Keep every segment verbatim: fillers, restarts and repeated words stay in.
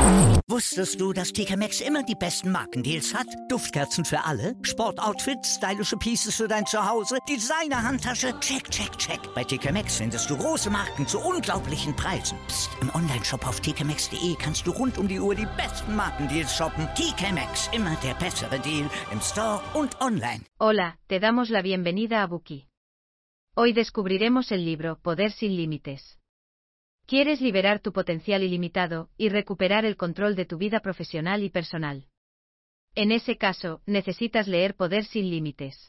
Wusstest du, dass T K Maxx immer die besten Markendeals hat? Duftkerzen für alle, Sportoutfits, stylische Pieces für dein Zuhause, Designer-Handtasche, check, check, check. Bei T K Maxx findest du große Marken zu unglaublichen Preisen. Psst. Im Onlineshop auf t k maxx punkt d e kannst du rund um die Uhr die besten Markendeals shoppen. T K Maxx, immer der bessere Deal im Store und online. Hola, te damos la bienvenida a Buki. Hoy descubriremos el libro Poder sin Límites. ¿Quieres liberar tu potencial ilimitado y recuperar el control de tu vida profesional y personal? En ese caso, necesitas leer Poder sin Límites.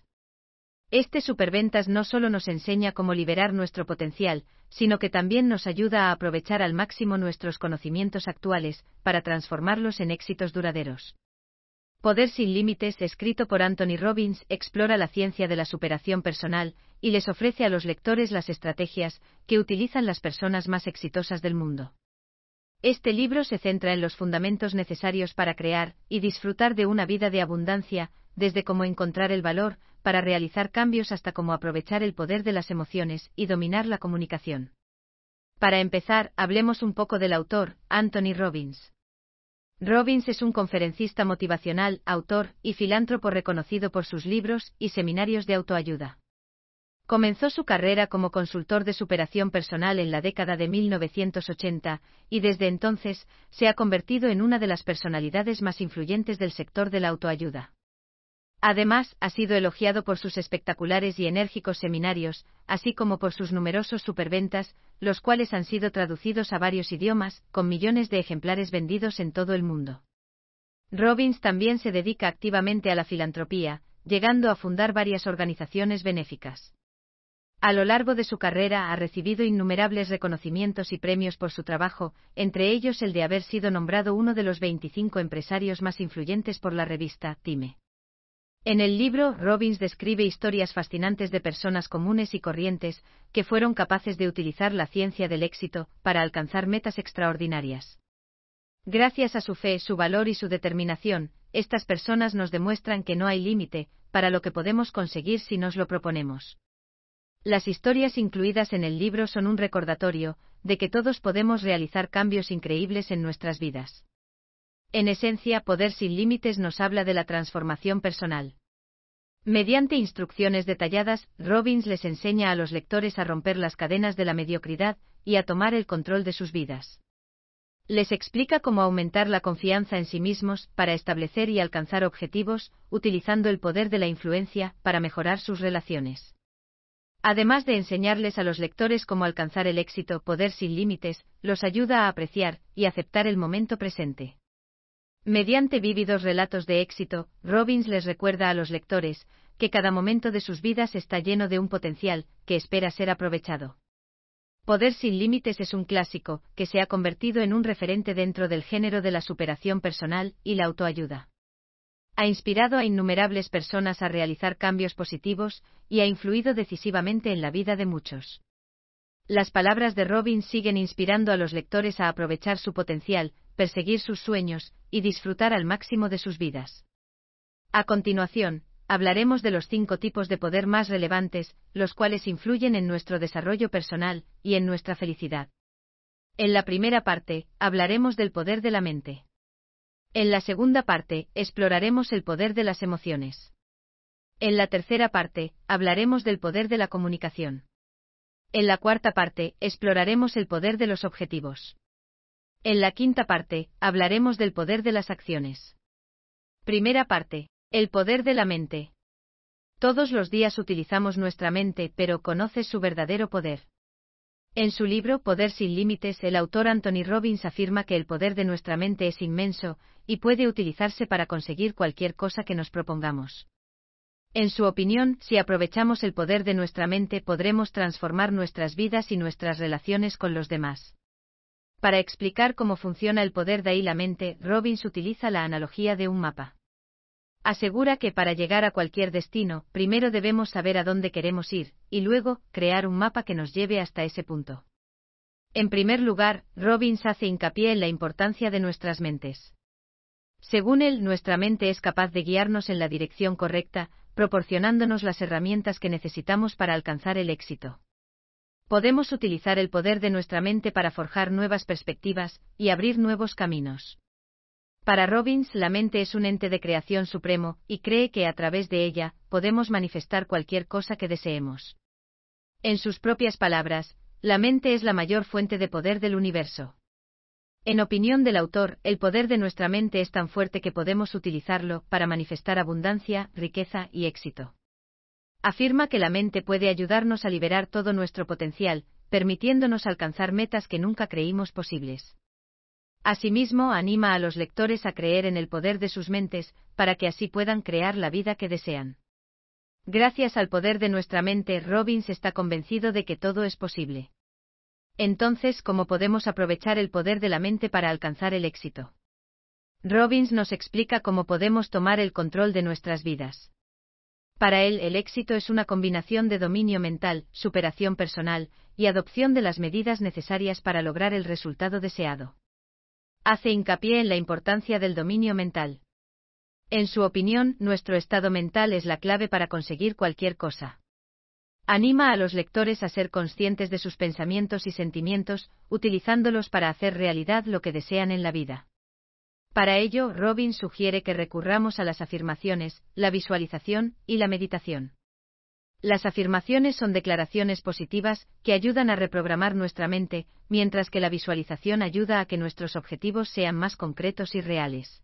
Este superventas no solo nos enseña cómo liberar nuestro potencial, sino que también nos ayuda a aprovechar al máximo nuestros conocimientos actuales, para transformarlos en éxitos duraderos. Poder sin Límites, escrito por Anthony Robbins, explora la ciencia de la superación personal, y les ofrece a los lectores las estrategias que utilizan las personas más exitosas del mundo. Este libro se centra en los fundamentos necesarios para crear y disfrutar de una vida de abundancia, desde cómo encontrar el valor para realizar cambios hasta cómo aprovechar el poder de las emociones y dominar la comunicación. Para empezar, hablemos un poco del autor, Anthony Robbins. Robbins es un conferencista motivacional, autor y filántropo reconocido por sus libros y seminarios de autoayuda. Comenzó su carrera como consultor de superación personal en la década de mil novecientos ochenta, y desde entonces se ha convertido en una de las personalidades más influyentes del sector de la autoayuda. Además, ha sido elogiado por sus espectaculares y enérgicos seminarios, así como por sus numerosos superventas, los cuales han sido traducidos a varios idiomas, con millones de ejemplares vendidos en todo el mundo. Robbins también se dedica activamente a la filantropía, llegando a fundar varias organizaciones benéficas. A lo largo de su carrera ha recibido innumerables reconocimientos y premios por su trabajo, entre ellos el de haber sido nombrado uno de los veinticinco empresarios más influyentes por la revista Time. En el libro, Robbins describe historias fascinantes de personas comunes y corrientes, que fueron capaces de utilizar la ciencia del éxito para alcanzar metas extraordinarias. Gracias a su fe, su valor y su determinación, estas personas nos demuestran que no hay límite para lo que podemos conseguir si nos lo proponemos. Las historias incluidas en el libro son un recordatorio de que todos podemos realizar cambios increíbles en nuestras vidas. En esencia, Poder sin Límites nos habla de la transformación personal. Mediante instrucciones detalladas, Robbins les enseña a los lectores a romper las cadenas de la mediocridad y a tomar el control de sus vidas. Les explica cómo aumentar la confianza en sí mismos para establecer y alcanzar objetivos, utilizando el poder de la influencia para mejorar sus relaciones. Además de enseñarles a los lectores cómo alcanzar el éxito, Poder sin Límites los ayuda a apreciar y aceptar el momento presente. Mediante vívidos relatos de éxito, Robbins les recuerda a los lectores que cada momento de sus vidas está lleno de un potencial que espera ser aprovechado. Poder sin Límites es un clásico que se ha convertido en un referente dentro del género de la superación personal y la autoayuda. Ha inspirado a innumerables personas a realizar cambios positivos y ha influido decisivamente en la vida de muchos. Las palabras de Robbins siguen inspirando a los lectores a aprovechar su potencial, perseguir sus sueños y disfrutar al máximo de sus vidas. A continuación, hablaremos de los cinco tipos de poder más relevantes, los cuales influyen en nuestro desarrollo personal y en nuestra felicidad. En la primera parte, hablaremos del poder de la mente. En la segunda parte, exploraremos el poder de las emociones. En la tercera parte, hablaremos del poder de la comunicación. En la cuarta parte, exploraremos el poder de los objetivos. En la quinta parte, hablaremos del poder de las acciones. Primera parte. El poder de la mente. Todos los días utilizamos nuestra mente, pero ¿conoces su verdadero poder? En su libro Poder sin Límites, el autor Anthony Robbins afirma que el poder de nuestra mente es inmenso, y puede utilizarse para conseguir cualquier cosa que nos propongamos. En su opinión, si aprovechamos el poder de nuestra mente, podremos transformar nuestras vidas y nuestras relaciones con los demás. Para explicar cómo funciona el poder de la mente, Robbins utiliza la analogía de un mapa. Asegura que para llegar a cualquier destino, primero debemos saber a dónde queremos ir, y luego, crear un mapa que nos lleve hasta ese punto. En primer lugar, Robbins hace hincapié en la importancia de nuestras mentes. Según él, nuestra mente es capaz de guiarnos en la dirección correcta, proporcionándonos las herramientas que necesitamos para alcanzar el éxito. Podemos utilizar el poder de nuestra mente para forjar nuevas perspectivas y abrir nuevos caminos. Para Robbins, la mente es un ente de creación supremo, y cree que a través de ella, podemos manifestar cualquier cosa que deseemos. En sus propias palabras, la mente es la mayor fuente de poder del universo. En opinión del autor, el poder de nuestra mente es tan fuerte que podemos utilizarlo para manifestar abundancia, riqueza y éxito. Afirma que la mente puede ayudarnos a liberar todo nuestro potencial, permitiéndonos alcanzar metas que nunca creímos posibles. Asimismo, anima a los lectores a creer en el poder de sus mentes, para que así puedan crear la vida que desean. Gracias al poder de nuestra mente, Robbins está convencido de que todo es posible. Entonces, ¿cómo podemos aprovechar el poder de la mente para alcanzar el éxito? Robbins nos explica cómo podemos tomar el control de nuestras vidas. Para él, el éxito es una combinación de dominio mental, superación personal, y adopción de las medidas necesarias para lograr el resultado deseado. Hace hincapié en la importancia del dominio mental. En su opinión, nuestro estado mental es la clave para conseguir cualquier cosa. Anima a los lectores a ser conscientes de sus pensamientos y sentimientos, utilizándolos para hacer realidad lo que desean en la vida. Para ello, Robbins sugiere que recurramos a las afirmaciones, la visualización y la meditación. Las afirmaciones son declaraciones positivas que ayudan a reprogramar nuestra mente, mientras que la visualización ayuda a que nuestros objetivos sean más concretos y reales.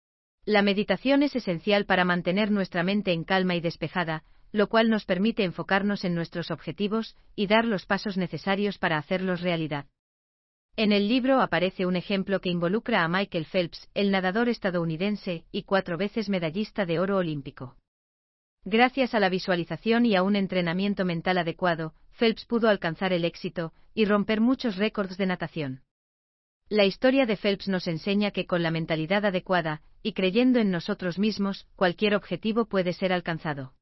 La meditación es esencial para mantener nuestra mente en calma y despejada, lo cual nos permite enfocarnos en nuestros objetivos y dar los pasos necesarios para hacerlos realidad. En el libro aparece un ejemplo que involucra a Michael Phelps, el nadador estadounidense y cuatro veces medallista de oro olímpico. Gracias a la visualización y a un entrenamiento mental adecuado, Phelps pudo alcanzar el éxito y romper muchos récords de natación. La historia de Phelps nos enseña que con la mentalidad adecuada, y creyendo en nosotros mismos, cualquier objetivo puede ser alcanzado.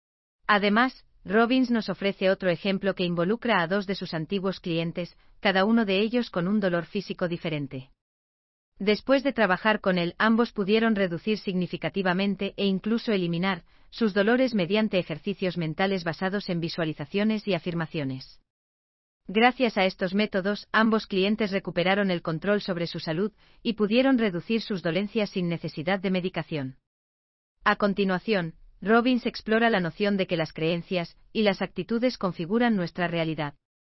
Además, Robbins nos ofrece otro ejemplo que involucra a dos de sus antiguos clientes, cada uno de ellos con un dolor físico diferente. Después de trabajar con él, ambos pudieron reducir significativamente e incluso eliminar sus dolores mediante ejercicios mentales basados en visualizaciones y afirmaciones. Gracias a estos métodos, ambos clientes recuperaron el control sobre su salud y pudieron reducir sus dolencias sin necesidad de medicación. A continuación, Robbins explora la noción de que las creencias y las actitudes configuran nuestra realidad.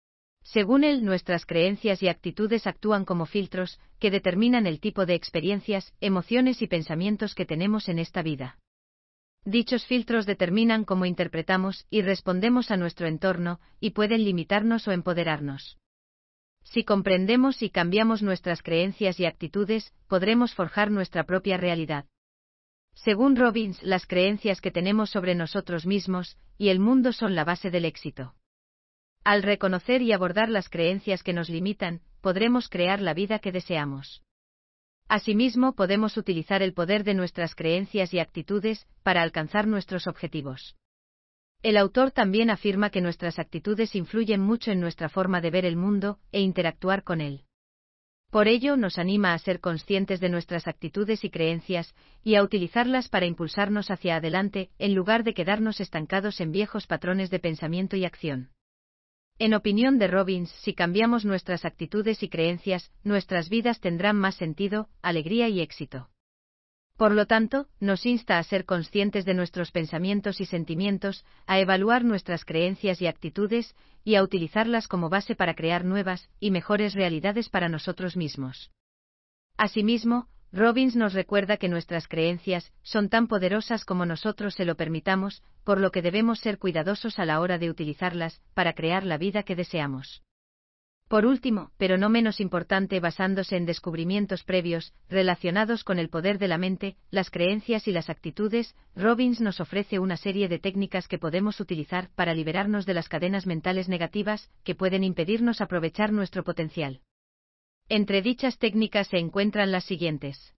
Según él, nuestras creencias y actitudes actúan como filtros que determinan el tipo de experiencias, emociones y pensamientos que tenemos en esta vida. Dichos filtros determinan cómo interpretamos y respondemos a nuestro entorno, y pueden limitarnos o empoderarnos. Si comprendemos y cambiamos nuestras creencias y actitudes, podremos forjar nuestra propia realidad. Según Robbins, las creencias que tenemos sobre nosotros mismos y el mundo son la base del éxito. Al reconocer y abordar las creencias que nos limitan, podremos crear la vida que deseamos. Asimismo, podemos utilizar el poder de nuestras creencias y actitudes para alcanzar nuestros objetivos. El autor también afirma que nuestras actitudes influyen mucho en nuestra forma de ver el mundo e interactuar con él. Por ello, nos anima a ser conscientes de nuestras actitudes y creencias, y a utilizarlas para impulsarnos hacia adelante, en lugar de quedarnos estancados en viejos patrones de pensamiento y acción. En opinión de Robbins, si cambiamos nuestras actitudes y creencias, nuestras vidas tendrán más sentido, alegría y éxito. Por lo tanto, nos insta a ser conscientes de nuestros pensamientos y sentimientos, a evaluar nuestras creencias y actitudes, y a utilizarlas como base para crear nuevas y mejores realidades para nosotros mismos. Asimismo, Robbins nos recuerda que nuestras creencias son tan poderosas como nosotros se lo permitamos, por lo que debemos ser cuidadosos a la hora de utilizarlas para crear la vida que deseamos. Por último, pero no menos importante, basándose en descubrimientos previos relacionados con el poder de la mente, las creencias y las actitudes, Robbins nos ofrece una serie de técnicas que podemos utilizar para liberarnos de las cadenas mentales negativas que pueden impedirnos aprovechar nuestro potencial. Entre dichas técnicas se encuentran las siguientes.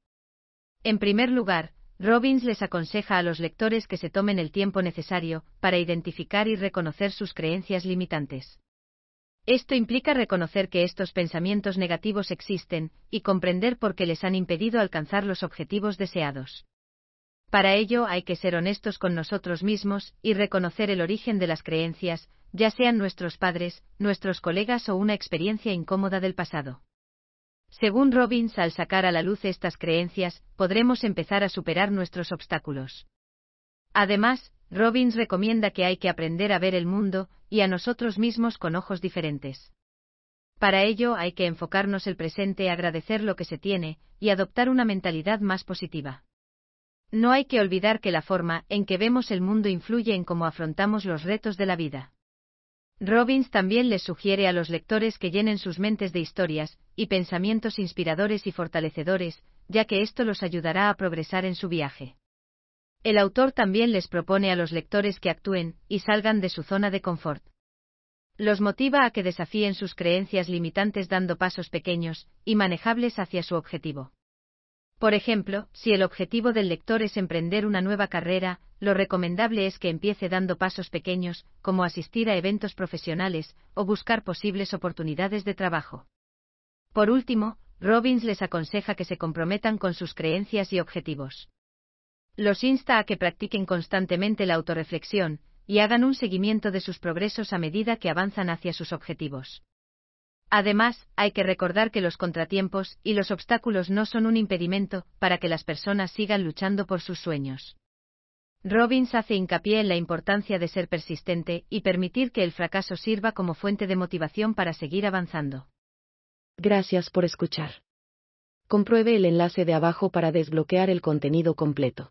En primer lugar, Robbins les aconseja a los lectores que se tomen el tiempo necesario para identificar y reconocer sus creencias limitantes. Esto implica reconocer que estos pensamientos negativos existen, y comprender por qué les han impedido alcanzar los objetivos deseados. Para ello hay que ser honestos con nosotros mismos, y reconocer el origen de las creencias, ya sean nuestros padres, nuestros colegas o una experiencia incómoda del pasado. Según Robbins, al sacar a la luz estas creencias, podremos empezar a superar nuestros obstáculos. Además, Robbins recomienda que hay que aprender a ver el mundo y a nosotros mismos con ojos diferentes. Para ello hay que enfocarnos el presente, agradecer lo que se tiene y adoptar una mentalidad más positiva. No hay que olvidar que la forma en que vemos el mundo influye en cómo afrontamos los retos de la vida. Robbins también les sugiere a los lectores que llenen sus mentes de historias y pensamientos inspiradores y fortalecedores, ya que esto los ayudará a progresar en su viaje. El autor también les propone a los lectores que actúen y salgan de su zona de confort. Los motiva a que desafíen sus creencias limitantes dando pasos pequeños y manejables hacia su objetivo. Por ejemplo, si el objetivo del lector es emprender una nueva carrera, lo recomendable es que empiece dando pasos pequeños, como asistir a eventos profesionales o buscar posibles oportunidades de trabajo. Por último, Robbins les aconseja que se comprometan con sus creencias y objetivos. Los insta a que practiquen constantemente la autorreflexión y hagan un seguimiento de sus progresos a medida que avanzan hacia sus objetivos. Además, hay que recordar que los contratiempos y los obstáculos no son un impedimento para que las personas sigan luchando por sus sueños. Robbins hace hincapié en la importancia de ser persistente y permitir que el fracaso sirva como fuente de motivación para seguir avanzando. Gracias por escuchar. Compruebe el enlace de abajo para desbloquear el contenido completo.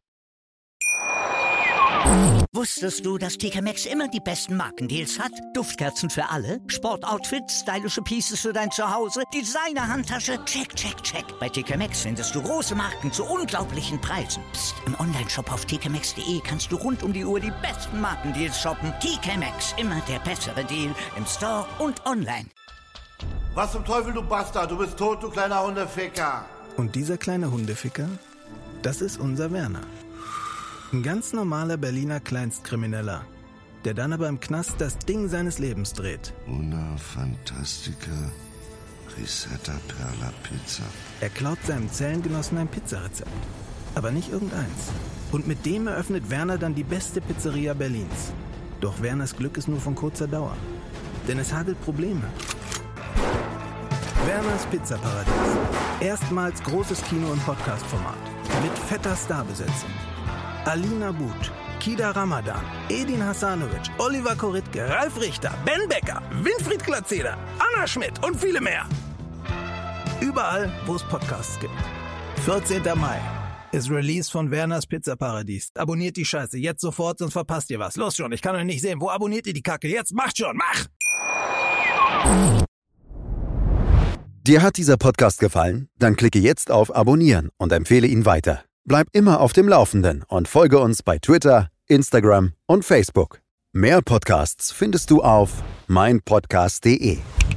Wusstest du, dass T K Maxx immer die besten Markendeals hat? Duftkerzen für alle, Sportoutfits, stylische Pieces für dein Zuhause, Designer-Handtasche, check, check, check. Bei T K Maxx findest du große Marken zu unglaublichen Preisen. Psst. Im Onlineshop auf t k maxx punkt d e kannst du rund um die Uhr die besten Markendeals shoppen. T K Maxx, immer der bessere Deal im Store und online. Was zum Teufel, du Bastard? Du bist tot, du kleiner Hundeficker. Und dieser kleine Hundeficker, das ist unser Werner. Ein ganz normaler Berliner Kleinstkrimineller, der dann aber im Knast das Ding seines Lebens dreht. Una Fantastica Risetta Perla Pizza. Er klaut seinem Zellengenossen ein Pizzarezept, aber nicht irgendeins. Und mit dem eröffnet Werner dann die beste Pizzeria Berlins. Doch Werners Glück ist nur von kurzer Dauer, denn es hagelt Probleme. Werners Pizzaparadies. Erstmals großes Kino- und Podcast-Format. Mit fetter Starbesetzung. Alina But, Kida Ramadan, Edin Hasanovic, Oliver Koritke, Ralf Richter, Ben Becker, Winfried Glatzeder, Anna Schmidt und viele mehr. Überall, wo es Podcasts gibt. vierzehnten Mai ist Release von Werners Pizzaparadies. Abonniert die Scheiße jetzt sofort, sonst verpasst ihr was. Los schon, ich kann euch nicht sehen. Wo abonniert ihr die Kacke? Jetzt macht schon, mach! Dir hat dieser Podcast gefallen? Dann klicke jetzt auf Abonnieren und empfehle ihn weiter. Bleib immer auf dem Laufenden und folge uns bei Twitter, Instagram und Facebook. Mehr Podcasts findest du auf mein podcast punkt de.